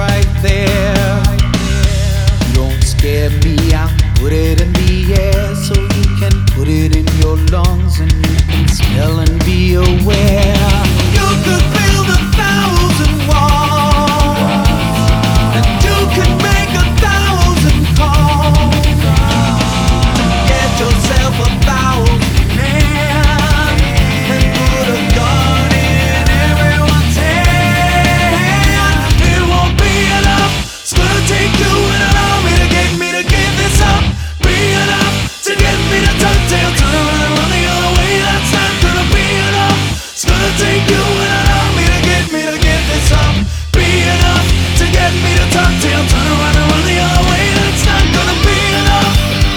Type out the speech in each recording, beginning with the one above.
right there. Don't scare me, I'll put it in the air so you can put it in your lungs and you can smell and be aware. You could build 1,000 walls and you could make 1,000 calls to get yourself 1,000 men and put a gun in everyone's hand. It won't be enough. It's gonna take you and an army to get me to give this up. Be enough to get me to tuck tail, turn around and run the other way. That's not gonna be enough. It's gonna take you and an army to get me to give this up. Be enough to get me to tuck tail, turn around and run the other way. That's not gonna be enough.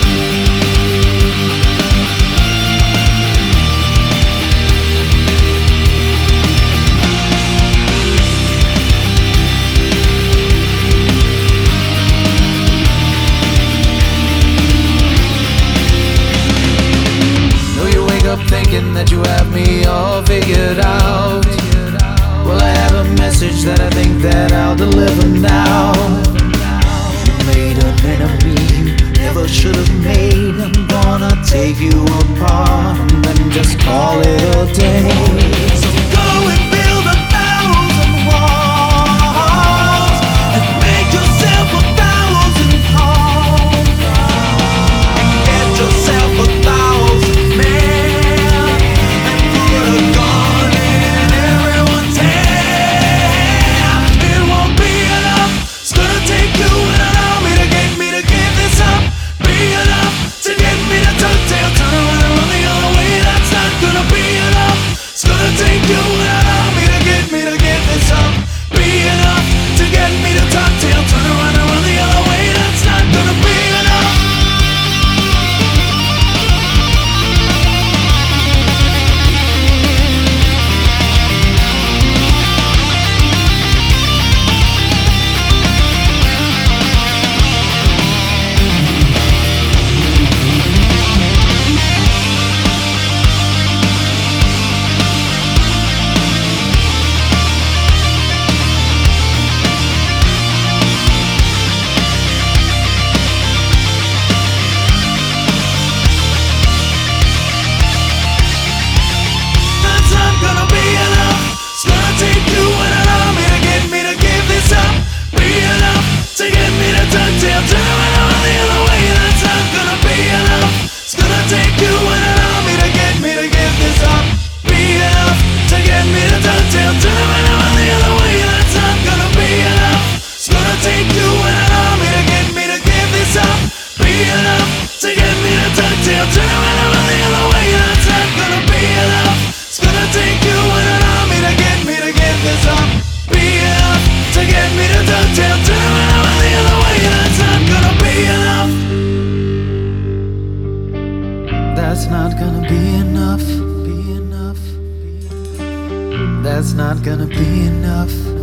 Thinking that you have me all figured out. Well, I have a message that I think that I'll deliver now. You made an enemy you never should have made. I'm gonna take you apart and then just call it a day. So go and build 1,000 walls and make yourself 1,000 calls and get yourself 1,000 men. That's not gonna be enough. That's not gonna be enough.